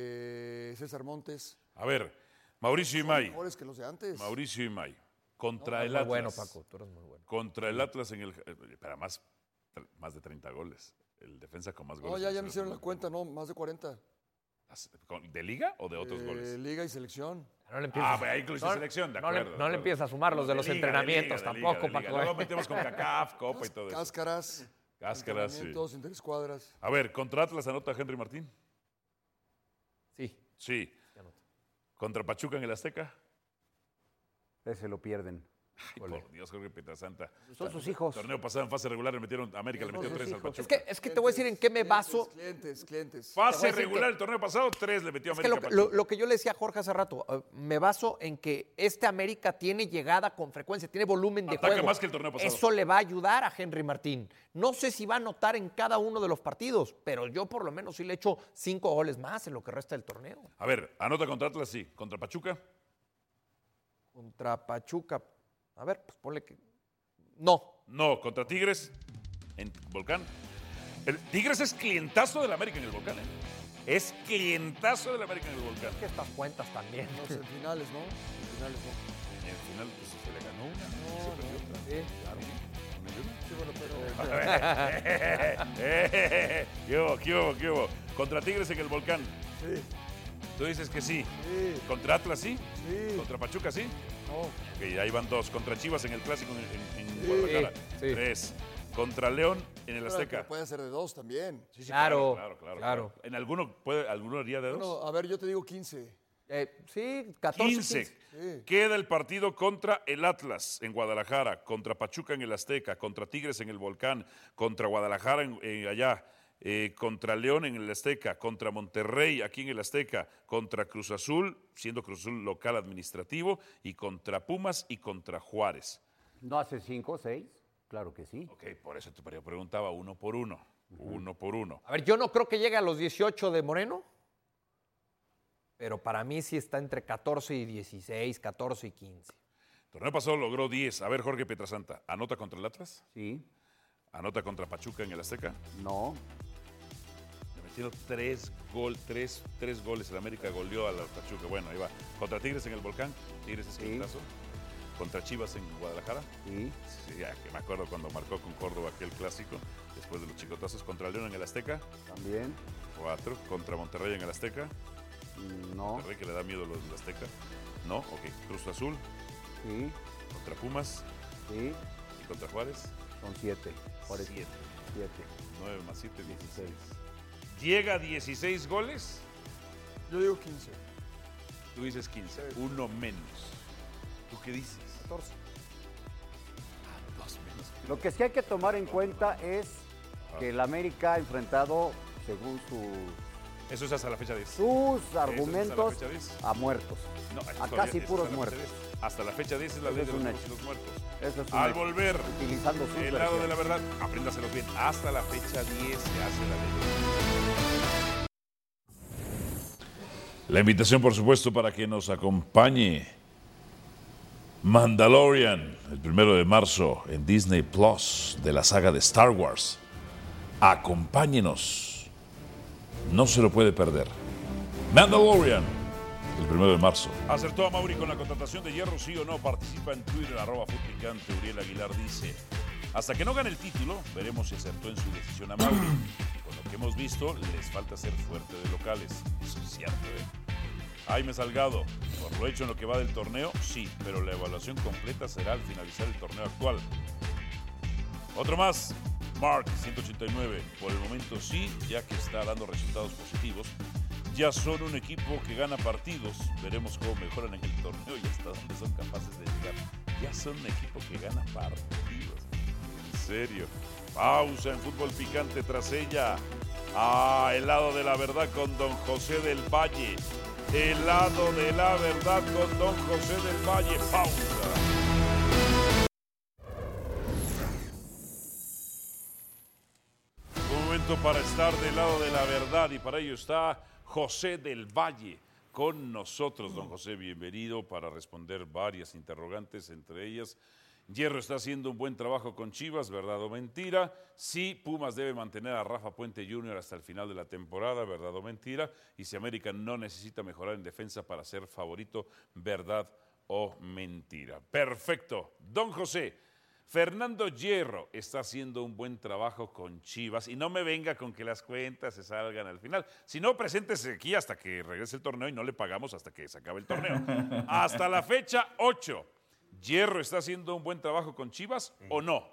eh, César Montes, A ver, Mauricio Imay. mejores que los de antes. Mauricio Imay. Contra el Muy Atlas. bueno, Paco, tú eres muy bueno. Contra el Atlas en el. eh, Para más, más de treinta goles. El defensa con más goles. No, ya, en ya el me hicieron la segundo cuenta, no, más de cuarenta. tiempo. ¿De liga o de otros Eh, goles? Liga y selección. No le empieces, Ah, pues ahí incluiste selección, de no le- acuerdo. de No, le acuerdo. empieces a sumar los de los liga, entrenamientos liga, de liga, tampoco, de liga. Paco. Luego metemos con CACAF, Copa y todo eso. Cáscaras. Cáscaras, sí. entrenamientos, interescuadras. A ver, ¿contra Atlas anota Henry Martín? Sí. Sí. ¿Contra Pachuca en el Azteca? Ese lo pierden. Ay, por Dios, Jorge Pietrasanta. Son sus hijos. Torneo pasado en fase regular le metieron, América le metió sus tres al hijos. Pachuca. Es que, es que te voy a decir en qué me baso. Clientes, clientes. Te voy Fase a decir regular que- el torneo pasado, tres le metió Es que América lo, que- lo- Pachuca. lo que yo le decía a Jorge hace rato, eh, me baso en que este América tiene llegada con frecuencia, tiene volumen de Ataca juego. más que el torneo pasado. Eso le va a ayudar a Henry Martín. No sé si va a anotar en cada uno de los partidos, pero yo por lo menos sí le echo cinco goles más en lo que resta del torneo. A ver, anota contra Atlas, sí. ¿Contra Pachuca? Contra Pachuca, a ver, pues ponle que... No, No. ¿Contra Tigres? En Volcán. El Tigres es clientazo del América en el Volcán, ¿eh? Es clientazo del América en el Volcán. que estas cuentas también. No sé, en finales, ¿no? En finales, no. En el final, pues se le ganó una. No, no. Sí, claro. Sí, bueno, pero... Eh, ¿Qué hubo, qué hubo, qué hubo? Contra Tigres en el Volcán. Sí, Tú dices que sí. sí, ¿Contra Atlas sí? sí. ¿Contra Pachuca sí? No. Ok, ahí van dos. ¿Contra Chivas en el Clásico en, en- en Sí. Guadalajara? Sí, sí. Tres. ¿Contra León En el Pero- Azteca. pero puede hacer de dos también. Sí, sí, Claro, claro, claro, claro. claro. ¿En alguno, puede, alguno haría de dos? Bueno, a ver, yo te digo quince. Eh, sí, catorce, quince. quince. Sí. Queda el partido contra el Atlas en Guadalajara, contra Pachuca en el Azteca, contra Tigres en el Volcán, contra Guadalajara en, en allá, eh, contra León en el Azteca, contra Monterrey aquí en el Azteca, contra Cruz Azul, siendo Cruz Azul local administrativo, y contra Pumas y contra Juárez. ¿No hace cinco, seis? Claro que sí. Ok, por eso te preguntaba uno por uno, uno por uno. A ver, yo no creo que llegue a los dieciocho de Moreno, pero para mí sí está entre catorce y dieciséis, catorce y quince. El torneo pasado logró diez. A ver, Jorge Pietrasanta, ¿anota contra el Atlas? Sí, ¿Anota contra Pachuca en el Azteca? no, Le metieron tres, gol, tres, tres goles. El América goleó a la Pachuca. Bueno, ahí va. Contra Tigres en el Volcán. Tigres es Sí. quintazo. Contra Chivas en Guadalajara. sí, Sí, ya que me acuerdo cuando marcó con Córdoba aquel clásico. Después de los chicotazos. Contra León en el Azteca. también, Cuatro. Contra Monterrey en el Azteca. mm, no, Monterrey que le da miedo los del Azteca. No, ok. Cruz Azul. sí, Contra Pumas. sí, Y contra Juárez. son siete. Juárez, Siete. siete. nueve más siete, dieciséis. ¿Llega a dieciséis goles? Yo digo quince. Tú dices quince. Uno menos. ¿Tú qué dices? catorce. Dos menos. Lo que sí hay que tomar en cuenta es que el América ha enfrentado, según su- Eso es hasta la fecha diez. sus hasta la argumentos, fecha diez. a muertos. No, eso a todavía casi es puros hasta la fecha muertos. diez. Hasta la fecha diez es la Eso ley es de los un vivos hecho. y los muertos. Eso es un Al hecho. volver, Utilizando sus el lado de la versiones. verdad, apréndaselos bien. Hasta la fecha diez se hace la ley. La invitación, por supuesto, para que nos acompañe Mandalorian, el primero de marzo en Disney Plus, de la saga de Star Wars. Acompáñenos. No se lo puede perder. Mandalorian, el primero de marzo. ¿Acertó a Mauri con la contratación de Hierro, sí o no? Participa en Twitter, arroba futpicante. Uriel Aguilar dice: hasta que no gane el título, veremos si acertó en su decisión a Mauri. Con lo que hemos visto, les falta ser fuerte de locales. Eso es cierto, ¿eh? Jaime Salgado: por lo hecho en lo que va del torneo, sí, pero la evaluación completa será al finalizar el torneo actual. Otro más, Mark ciento ochenta y nueve: por el momento sí, ya que está dando resultados positivos. Ya son un equipo que gana partidos. Veremos cómo mejoran en el torneo y hasta dónde son capaces de llegar. Ya son un equipo que gana partidos. En serio. Pausa en Fútbol Picante tras ella. Ah, el lado de la verdad con don José del Valle. El lado de la verdad con don José del Valle. Pausa. Un momento para estar del lado de la verdad y para ello está José del Valle con nosotros. Don José, bienvenido para responder varias interrogantes, entre ellas: Hierro está haciendo un buen trabajo con Chivas, ¿verdad o mentira? Sí, Pumas debe mantener a Rafa Puente junior hasta el final de la temporada, ¿verdad o mentira? Y si América no necesita mejorar en defensa para ser favorito, ¿verdad o mentira? Perfecto. Don José, Fernando Hierro está haciendo un buen trabajo con Chivas y no me venga con que las cuentas se salgan al final. Si no, preséntese aquí hasta que regrese el torneo y no le pagamos hasta que se acabe el torneo. Hasta la fecha ocho. ¿Hierro está haciendo un buen trabajo con Chivas o no?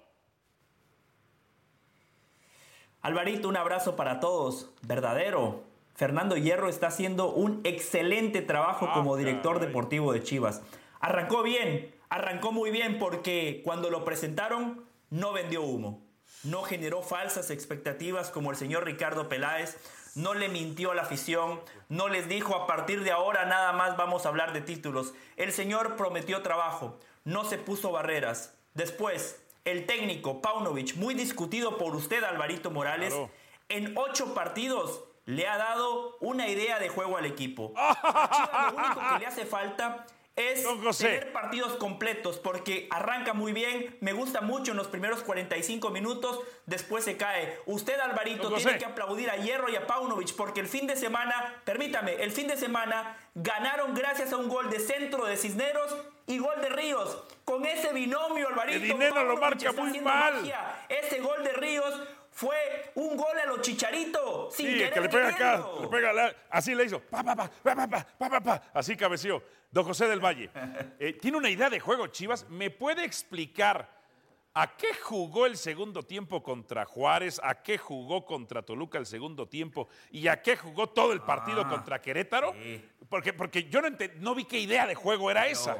Alvarito, un abrazo para todos. Verdadero. Fernando Hierro está haciendo un excelente trabajo Ah, como director caray. deportivo de Chivas. Arrancó bien, arrancó muy bien porque cuando lo presentaron no vendió humo. No generó falsas expectativas como el señor Ricardo Peláez. No le mintió a la afición, no les dijo a partir de ahora nada más vamos a hablar de títulos. El señor prometió trabajo, no se puso barreras. Después, el técnico Paunovic, muy discutido por usted, Alvarito Morales, Claro. en ocho partidos le ha dado una idea de juego al equipo. A Chivas lo único que le hace falta es Don José. tener partidos completos, porque arranca muy bien, me gusta mucho en los primeros cuarenta y cinco minutos, después se cae. Usted, Alvarito, Don José. tiene que aplaudir a Hierro y a Paunovic, porque el fin de semana, permítame, el fin de semana ganaron gracias a un gol de centro de Cisneros y gol de Ríos. Con ese binomio, Alvarito, El dinero lo Paunovic marca está muy haciendo mal. magia. Ese gol de Ríos fue un gol a los Chicharitos, sin Sí, el querer que le pega acá, queriendo. le pega la- así le hizo, pa, pa, pa, pa, pa, pa, pa, pa, pa, así cabeceó. Don José del Valle, eh, tiene una idea de juego, Chivas. ¿Me puede explicar ¿A qué jugó el segundo tiempo contra Juárez? ¿A qué jugó contra Toluca el segundo tiempo? ¿Y a qué jugó todo el partido Ah, contra Querétaro? sí. Porque, porque yo no, ent- no vi qué idea de juego era esa.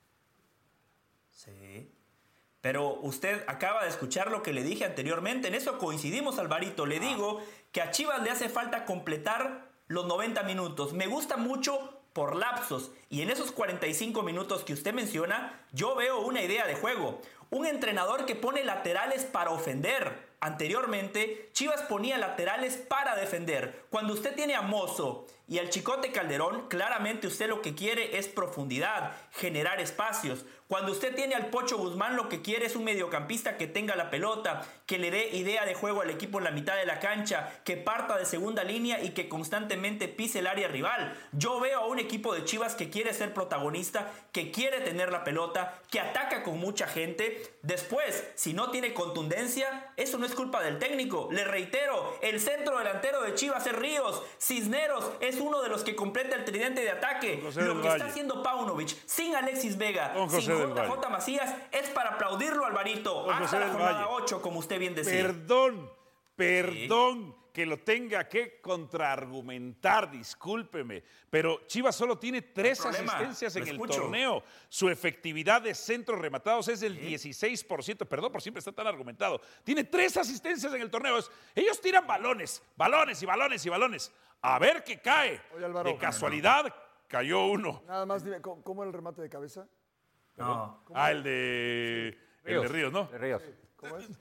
Sí. Pero usted acaba de escuchar lo que le dije anteriormente. En eso coincidimos, Alvarito. Le digo que a Chivas le hace falta completar los noventa minutos. Me gusta mucho por lapsos. Y en esos cuarenta y cinco minutos que usted menciona, yo veo una idea de juego. Un entrenador que pone laterales para ofender. Anteriormente, Chivas ponía laterales para defender. Cuando usted tiene a Mozo y al Chicote Calderón, claramente usted lo que quiere es profundidad, generar espacios. Cuando usted tiene al Pocho Guzmán, lo que quiere es un mediocampista que tenga la pelota, que le dé idea de juego al equipo en la mitad de la cancha, que parta de segunda línea y que constantemente pise el área rival. Yo veo a un equipo de Chivas que quiere ser protagonista, que quiere tener la pelota, que ataca con mucha gente. Después, si no tiene contundencia, eso no es culpa del técnico. Le reitero, el centro delantero de Chivas es Ríos. Cisneros es uno de los que completa el tridente de ataque. José Lo del que Valle. está haciendo Paunovic sin Alexis Vega, Don José sin del J J Valle. Macías, es para aplaudirlo, Alvarito. Don José Hasta la del jornada Valle. ocho, como usted bien decía. Perdón, perdón que lo tenga que contraargumentar, discúlpeme, pero Chivas solo tiene tres No hay problema, asistencias en lo el escucho. torneo. Su efectividad de centros rematados es del dieciséis por ciento. Perdón por siempre está tan argumentado. Tiene tres asistencias en el torneo. Es- Ellos tiran balones, balones y balones y balones. A ver qué cae. Oye, Álvaro. De casualidad cayó uno. Nada más dime, ¿cómo, cómo era el remate de cabeza? No. Ah, el de, el de Ríos, ¿no? De Ríos. ¿Cómo es?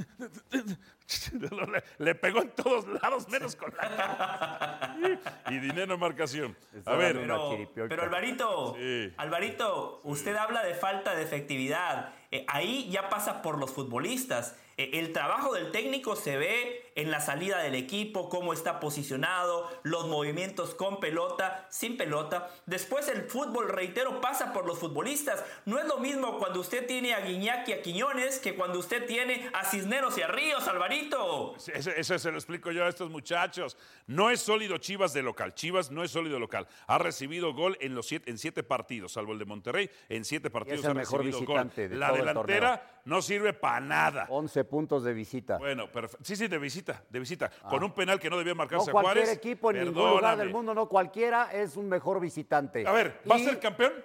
le, le pegó en todos lados, menos con la cabeza. Y dinero en marcación. Está A ver, dando una Pero, chiripiolca. pero Alvarito, Sí. Alvarito, usted habla de falta de efectividad. Eh, ahí ya pasa por los futbolistas. Eh, el trabajo del técnico se ve en la salida del equipo, cómo está posicionado, los movimientos con pelota, sin pelota. Después el fútbol, reitero, pasa por los futbolistas. No es lo mismo cuando usted tiene a Guiñac y a Quiñones que cuando usted tiene a Cisneros y a Ríos, Alvarito. Eso, eso se lo explico yo a estos muchachos. No es sólido Chivas de local. Chivas no es sólido local. Ha recibido gol en los siete, en siete partidos, salvo el de Monterrey. En siete partidos el ha mejor recibido gol. visitante de La todo el delantera no sirve para nada. once puntos de visita. Bueno, perfecto. Sí, sí, de visita, de visita. Con un penal que no debía No marcarse a cualquier Juárez. equipo en ningún lugar Perdóname. del mundo, no cualquiera es un mejor visitante. A ver, ¿va Y- a ser campeón?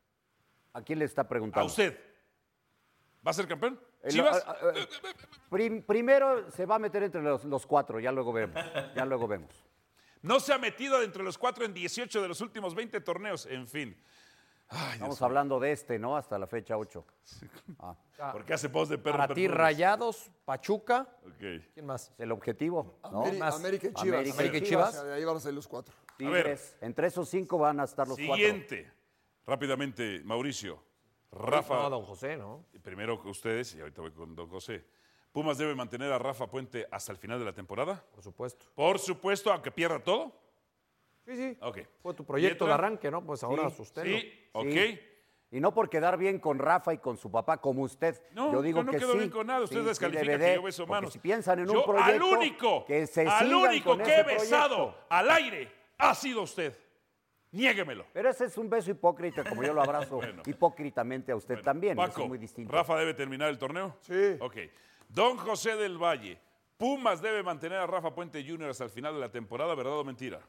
¿A quién le está A preguntando? usted. ¿Va a ser campeón? El- ¿Chivas? a- a- a- prim- primero se va a meter entre los, los cuatro, ya luego vemos. Ya luego vemos. No se ha metido entre los cuatro en dieciocho de los últimos veinte torneos. En fin. Ay, Estamos Dios hablando de este, ¿no? Hasta la fecha ocho. Ah, mío. ¿Por qué hace voz de perro? Para ti, Bermúdez? Rayados, Pachuca. Ok. ¿Quién más? es el objetivo, ¿no? Ameri- Más. América y Chivas. América. América y Chivas. O sea, de ahí van a salir los cuatro. Tigres. Entre esos cinco van a estar los Siguiente. Rápidamente, Mauricio. Rafa. No, don José, ¿no? Primero que ustedes, y ahorita voy con don José. ¿Pumas debe mantener a Rafa Puente hasta el final de la temporada? Por supuesto. Por supuesto, aunque pierda todo. Sí, sí. Ok. Fue tu proyecto de Pietra. arranque, ¿no? Pues ahora Sí, sosténlo. Sí, ok. Sí. Y no por quedar bien con Rafa y con su papá como usted. No, yo digo yo no que quedo sí. bien con nada. Usted Sí, descalifica sí debe que de, yo beso porque manos. Si piensan en Yo, un proyecto, al único, que se al sigan único con que ese he besado proyecto. al aire ha sido usted. Niéguemelo. Pero ese es un beso hipócrita, como yo lo abrazo Bueno. hipócritamente a usted Bueno, también. Eso Paco, es muy distinto. ¿Rafa debe terminar el torneo? Sí. Ok. Don José del Valle. Pumas debe mantener a Rafa Puente junior hasta el final de la temporada, ¿verdad o mentira?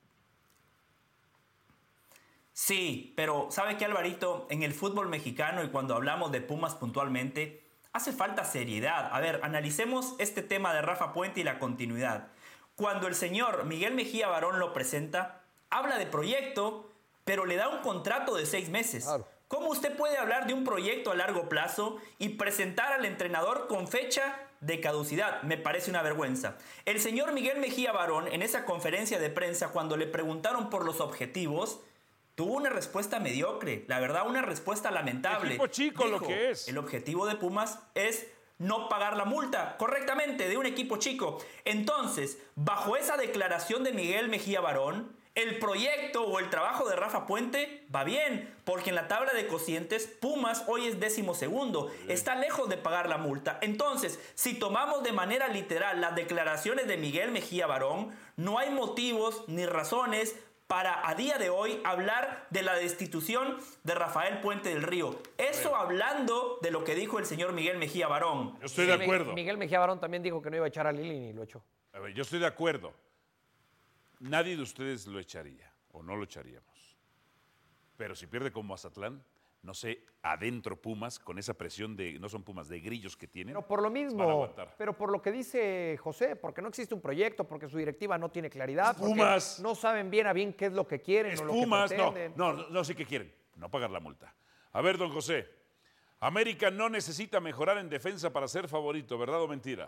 Sí, pero ¿sabe qué, Alvarito? En el fútbol mexicano y cuando hablamos de Pumas puntualmente, hace falta seriedad. A ver, analicemos este tema de Rafa Puente y la continuidad. Cuando el señor Miguel Mejía Barón lo presenta, habla de proyecto, pero le da un contrato de seis meses. Claro. ¿Cómo usted puede hablar de un proyecto a largo plazo y presentar al entrenador con fecha de caducidad? Me parece una vergüenza. El señor Miguel Mejía Barón, en esa conferencia de prensa, cuando le preguntaron por los objetivos, tuvo una respuesta mediocre, la verdad, una respuesta lamentable. Equipo chico lo que es. El objetivo de Pumas es no pagar la multa correctamente de un equipo chico. Entonces, bajo esa declaración de Miguel Mejía Barón, el proyecto o el trabajo de Rafa Puente va bien, porque en la tabla de cocientes Pumas hoy es décimo segundo, está lejos de pagar la multa. Entonces, si tomamos de manera literal las declaraciones de Miguel Mejía Barón, no hay motivos ni razones para a día de hoy hablar de la destitución de Rafael Puente del Río. Eso hablando de lo que dijo el señor Miguel Mejía Barón. Yo estoy de Mi- acuerdo. Miguel Mejía Barón también dijo que no iba a echar a Lilini y lo echó. A ver, yo estoy de acuerdo. Nadie de ustedes lo echaría, o no lo echaríamos. Pero si pierde con Mazatlán, no sé, adentro Pumas, con esa presión de, no son Pumas, de grillos que tienen. Pero por lo van a mismo, aguantar. pero por lo que dice José, porque no existe un proyecto, porque su directiva no tiene claridad, porque Pumas. no saben bien a bien qué es lo que quieren Es o lo Pumas, que no, pretenden. no, no, no sé qué quieren, no pagar la multa. A ver, don José, América no necesita mejorar en defensa para ser favorito, ¿verdad o mentira?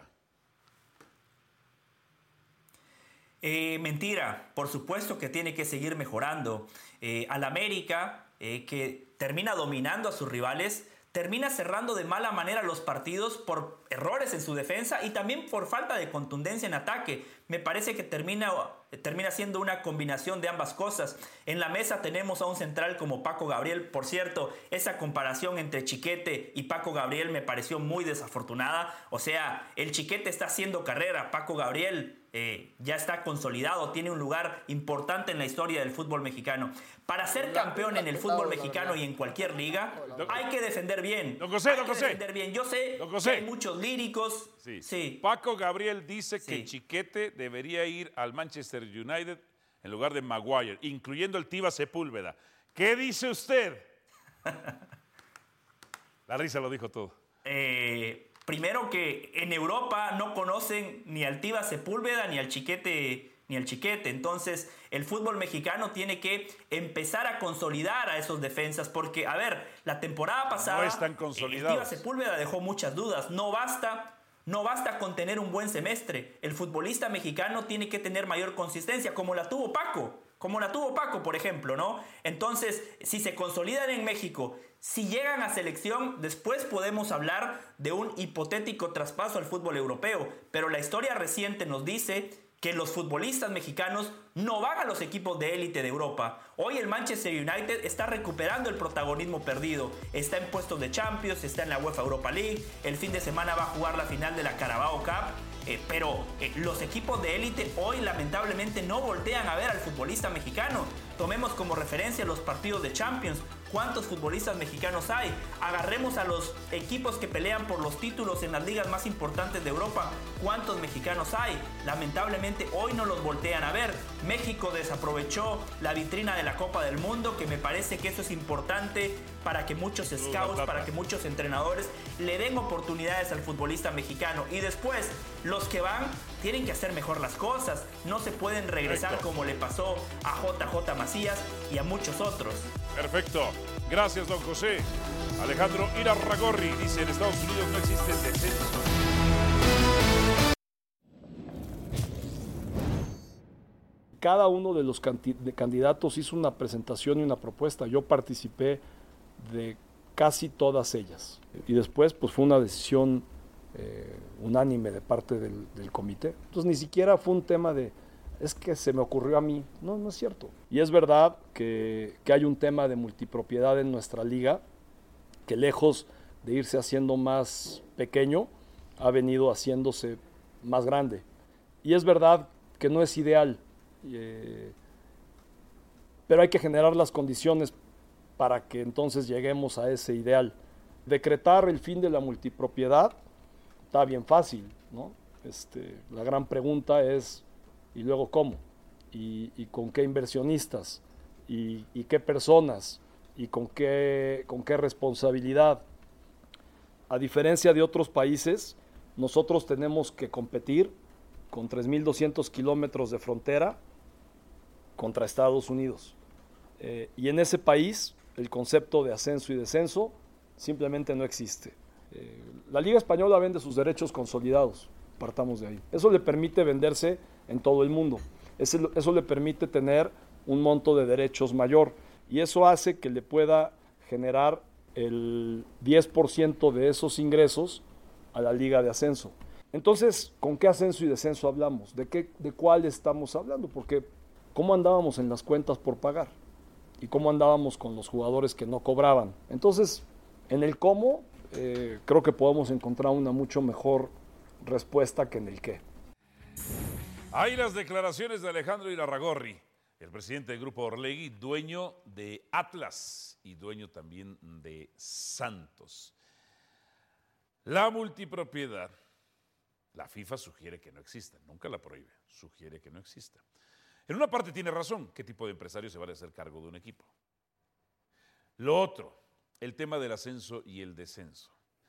Eh, mentira, por supuesto que tiene que seguir mejorando. Eh, al América, eh, que termina dominando a sus rivales, termina cerrando de mala manera los partidos por errores en su defensa y también por falta de contundencia en ataque. Me parece que termina, termina siendo una combinación de ambas cosas. En la mesa tenemos a un central como Paco Gabriel. Por cierto, esa comparación entre Chiquete y Paco Gabriel me pareció muy desafortunada. O sea, el Chiquete está haciendo carrera, Paco Gabriel eh, ya está consolidado, tiene un lugar importante en la historia del fútbol mexicano. Para ser campeón en el fútbol mexicano y en cualquier liga, hay que defender bien. Don José, hay don que José. defender bien. Yo sé Don José. que hay muchos líricos. Sí. Sí. Paco Gabriel dice Sí. que Chiquete debería ir al Manchester United en lugar de Maguire, incluyendo el Tiva Sepúlveda. ¿Qué dice usted? La risa lo dijo todo. Eh, primero que en Europa no conocen ni al Tiva Sepúlveda ni al Chiquete ni al Chiquete. Entonces, el fútbol mexicano tiene que empezar a consolidar a esos defensas porque, a ver, la temporada pasada No están el consolidados. Tiva Sepúlveda dejó muchas dudas. No basta No basta con tener un buen semestre. El futbolista mexicano tiene que tener mayor consistencia, como la tuvo Paco. Como la tuvo Paco, por ejemplo, ¿no? Entonces, si se consolidan en México, si llegan a selección, después podemos hablar de un hipotético traspaso al fútbol europeo. Pero la historia reciente nos dice que los futbolistas mexicanos no van a los equipos de élite de Europa. Hoy el Manchester United está recuperando el protagonismo perdido. Está en puestos de Champions, está en la UEFA Europa League. El fin de semana va a jugar la final de la Carabao Cup. Eh, pero eh, los equipos de élite hoy lamentablemente no voltean a ver al futbolista mexicano. Tomemos como referencia los partidos de Champions. ¿Cuántos futbolistas mexicanos hay? Agarremos a los equipos que pelean por los títulos en las ligas más importantes de Europa. ¿Cuántos mexicanos hay? Lamentablemente hoy no los voltean a ver. México desaprovechó la vitrina de la Copa del Mundo, que me parece que eso es importante para que muchos scouts, para que muchos entrenadores le den oportunidades al futbolista mexicano. Y después, los que van tienen que hacer mejor las cosas. No se pueden regresar Perfecto. como le pasó a J J Macías y a muchos otros. Perfecto. Gracias, don José. Alejandro Irarragorri dice, en Estados Unidos no existe el descenso. Cada uno de los canti- de candidatos hizo una presentación y una propuesta. Yo participé de casi todas ellas. Y después pues fue una decisión eh, unánime de parte del, del comité. Entonces ni siquiera fue un tema de, es que se me ocurrió a mí. No, no es cierto. Y es verdad que, que hay un tema de multipropiedad en nuestra liga, que lejos de irse haciendo más pequeño, ha venido haciéndose más grande. Y es verdad que no es ideal, eh, pero hay que generar las condiciones para que entonces lleguemos a ese ideal. Decretar el fin de la multipropiedad está bien fácil, ¿no? Este, la gran pregunta es, ¿y luego cómo? ¿Y, y con qué inversionistas? ¿Y, y qué personas? ¿Y con qué, con qué responsabilidad? A diferencia de otros países, nosotros tenemos que competir con tres mil doscientos kilómetros de frontera contra Estados Unidos. Eh, y en ese país el concepto de ascenso y descenso simplemente no existe. Eh, la Liga Española vende sus derechos consolidados, partamos de ahí. Eso le permite venderse en todo el mundo. Eso, eso le permite tener un monto de derechos mayor y eso hace que le pueda generar el diez por ciento de esos ingresos a la Liga de Ascenso. Entonces, ¿con qué ascenso y descenso hablamos? ¿De qué, de cuál estamos hablando? Porque ¿cómo andábamos en las cuentas por pagar? ¿Y cómo andábamos con los jugadores que no cobraban? Entonces, en el cómo, eh, creo que podemos encontrar una mucho mejor respuesta que en el qué. Hay las declaraciones de Alejandro Irarragorri. el presidente del Grupo Orlegui, dueño de Atlas y dueño también de Santos. La multipropiedad, la FIFA sugiere que no exista, nunca la prohíbe, sugiere que no exista. En una parte tiene razón, ¿qué tipo de empresario se va a hacer cargo de un equipo? Lo otro, el tema del ascenso y el descenso.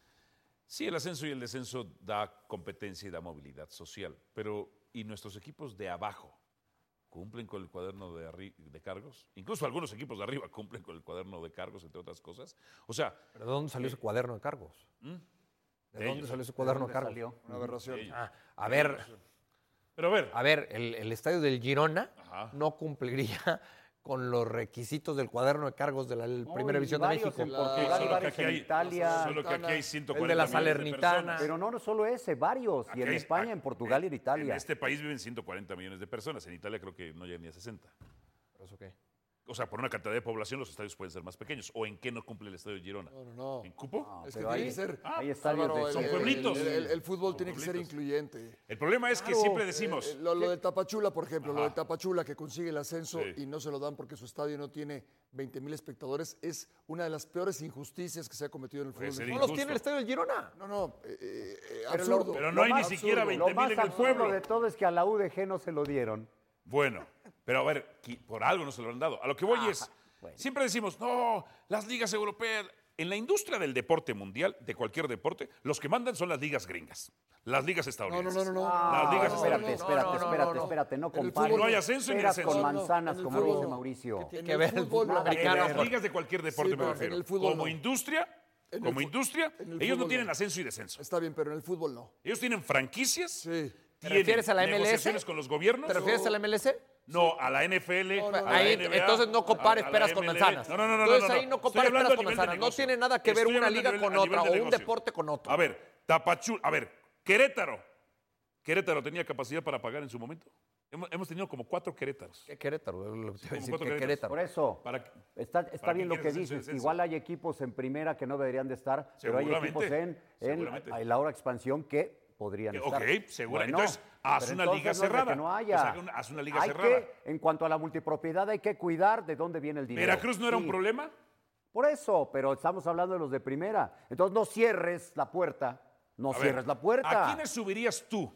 Sí, el ascenso y el descenso da competencia y da movilidad social, pero ¿y nuestros equipos de abajo cumplen con el cuaderno de, arri- de cargos? Incluso algunos equipos de arriba cumplen con el cuaderno de cargos, entre otras cosas. O sea, ¿Pero de dónde salió eh, ese cuaderno de cargos? ¿Mm? ¿De, De dónde ellos. salió ese cuaderno de, dónde cargos? salió? Una aberración. ellos. Ah, a ver, Pero a ver, a ver, el, el estadio del Girona Ajá. no cumpliría con los requisitos del cuaderno de cargos de la No, Primera y División de varios México. en La- Portugal, solo que varios aquí en hay, Italia. solo que aquí hay ciento el de la cuarenta millones de Salernitana. personas. Pero no, no solo ese, varios. Aquí Y en hay- España, en Portugal y en Italia. En este país viven ciento cuarenta millones de personas. En Italia creo que no llegan ni a sesenta. ¿Por eso qué? O sea, por una cantidad de población los estadios pueden ser más pequeños. ¿O en qué no cumple el estadio de Girona? No, no, no. ¿En cupo? No, Es que pero tiene hay- que ser. hay estadios Álvaro, de- el- Son el- pueblitos. El, el- el fútbol Son tiene que ser pueblitos. incluyente. El problema es que Claro. siempre decimos... Eh, eh, lo, lo de Tapachula, por ejemplo, lo Ajá. de Tapachula que consigue el ascenso Sí. y no se lo dan porque su estadio no tiene veinte mil espectadores, es una de las peores injusticias que se ha cometido en el Puede fútbol. ser ¿No mexicano. los tiene el estadio del Girona? No, no, eh, eh, eh, Pero absurdo. lo- Pero no lo hay ni más siquiera absurdo, veinte Lo mil más en el absurdo pueblo. de todo es que a la U D G no se lo dieron. Bueno, pero a ver, qui- por algo no se lo han dado. A lo que voy es, bueno. siempre decimos, no, las ligas europeas, en la industria del deporte mundial, de cualquier deporte, los que mandan son las ligas gringas, las ligas No, no, estadounidenses. no, no, no. Las ligas espérate, estadounidenses. espérate, no, no, espérate, no, no. espérate, no En el compares. fútbol no hay ascenso ni peras descenso. con No, no, manzanas, en el como fútbol dice no. Mauricio. Tiene En que el ver el fútbol, fútbol no. En americano. las ligas de cualquier deporte Sí, me pero refiero. en el fútbol Como no. industria, En el como fu- industria, en el ellos no fútbol tienen no. ascenso y descenso. Está bien, pero en el fútbol no. Ellos tienen franquicias, Sí. ¿Te tienen refieres a la M L S? negociaciones con los gobiernos. ¿Te refieres a la M L S? No, a la N F L, No, no, a no. la Ahí, N B A, entonces no compares a la peras con M L B. manzanas. No, no, no, no. Entonces no, ahí no Estoy compares hablando peras a con nivel de manzanas. No negocio. tiene nada que ver Estoy una hablando a liga nivel- con a nivel otra de o un negocio. deporte con otro. A ver, Tapachula, a ver, Querétaro. Querétaro tenía capacidad para pagar en su momento. Hemos, hemos tenido como cuatro Querétaros. ¿Qué Querétaro? Es lo que te iba a Como decir, cuatro que Querétaros. Por Querétaro. eso, Para- está, está ¿para qué bien lo que quieres ascenso y dices. descenso? Igual hay equipos en primera que no deberían de estar, pero hay Seguramente, equipos en, en, seguramente. en la hora expansión que podrían Que- estar. ok, seguro. Bueno, Entonces, haz pero una entonces liga no es de cerrada. Que no haya. O sea, que una- haz una liga Hay cerrada. que, en cuanto a la multipropiedad, hay que cuidar de dónde viene el dinero. ¿Veracruz no era un Sí, problema? Por eso, pero estamos hablando de los de primera. Entonces no cierres la puerta. No A ver, cierres la puerta. ¿A quiénes subirías tú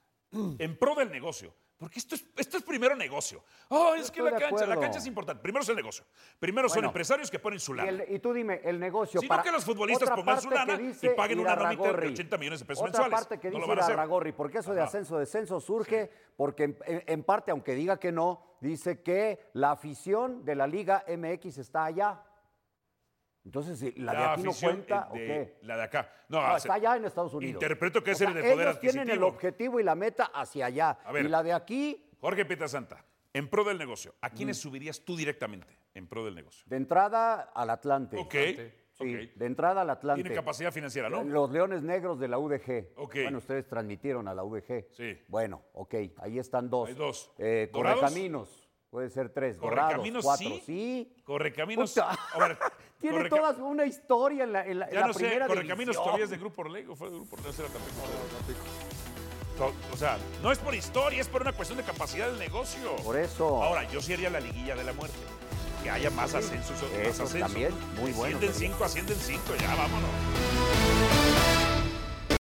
en pro del negocio? Porque esto es, esto es primero negocio. Oh, es que estoy la de cancha, la acuerdo. cancha es importante. Primero es el negocio. Primero son Bueno, empresarios que ponen su Y, lana. el- y tú dime, el negocio Si no, para... que los futbolistas otra pongan su parte lana que y dice paguen una nómita de Irarrágorri. ochenta millones de pesos Otra mensuales. parte que No lo dice van a hacer. Irarrágorri, porque eso de Ajá. ascenso, descenso surge porque en, en- en parte, aunque diga que no, dice que la afición de la Liga M X está allá. Entonces, si ¿la, de aquí no afición, cuenta eh, o de- qué? La de acá. No, No, hace- está allá en Estados Unidos. Interpreto que O es sea, el de poder ellos tienen el adquisitivo. objetivo y la meta hacia allá. A ver. Y la de aquí, Jorge Pietrasanta, en pro del negocio, ¿a quiénes subirías tú directamente en pro del negocio? de entrada al Atlante. Ok, Sí, ok. de entrada al Atlante. Tiene capacidad financiera, ¿no? Los Leones Negros de la U D G. Ok. Bueno, ustedes transmitieron a la U D G. Sí. Bueno, ok, ahí están dos. Hay dos. Eh, ¿Dorados? Correcaminos, puede ser tres. Dorados, Correcaminos, cuatro, sí. sí. Correcaminos. Puta. A ver, Tiene Correca- toda una historia en la, en la, en Ya la no sé, primera Correcaminos división. todavía es de Grupo Orlegui o fue de Grupo Orlegui, no, era Tampico. To- O sea, no es por historia, es por una cuestión de capacidad del negocio. Por eso. Ahora, yo sí haría la liguilla de la muerte. Que haya más ascensos. más Eso ascensos. también, muy bueno Ascienden sería. cinco, ascienden cinco, ya vámonos.